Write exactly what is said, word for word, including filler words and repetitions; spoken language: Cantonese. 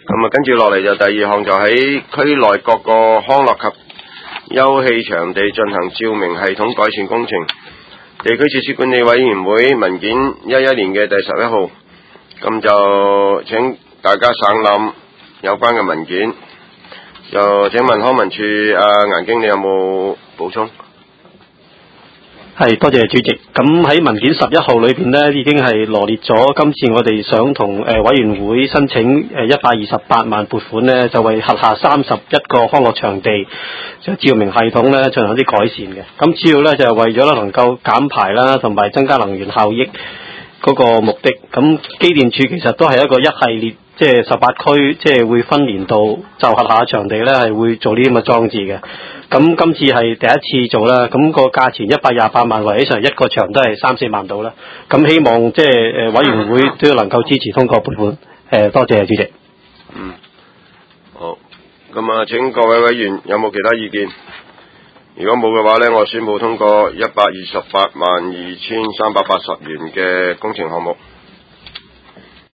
咁啊，跟住落嚟就第二項就喺區內各個康樂及休憩場地進行照明系統改善工程。地區設施管理委員會文件一一年嘅第十一號，咁就請大家省覽有關嘅文件。就請問康文署阿顏經理有冇補充？ 係，多謝主席。咁喺文件十一號裏邊呢，已經係羅列咗今次我哋想同誒委員會申請誒一百二十八萬撥款呢，就為轄下三十一個康樂場地就照明系統呢進行啲改善嘅。咁主要呢，就係為咗能夠減排啦，同埋增加能源效益嗰個目的。咁機電署其實都係一個一系列，即係十八區，即係會分年度就轄下場地呢係會做呢啲咁嘅裝置嘅。咁今次係第一次做啦，咁個價錢一百廿八萬，圍起上一個場都係三四萬到啦。咁希望即係誒委員會都要能夠支持通過撥款。誒，多謝主席。 嗯，好。咁啊，請各位委員有冇其他意見？如果冇嘅話呢，我宣布通過一百二十八萬二千三百八十元嘅工程項目。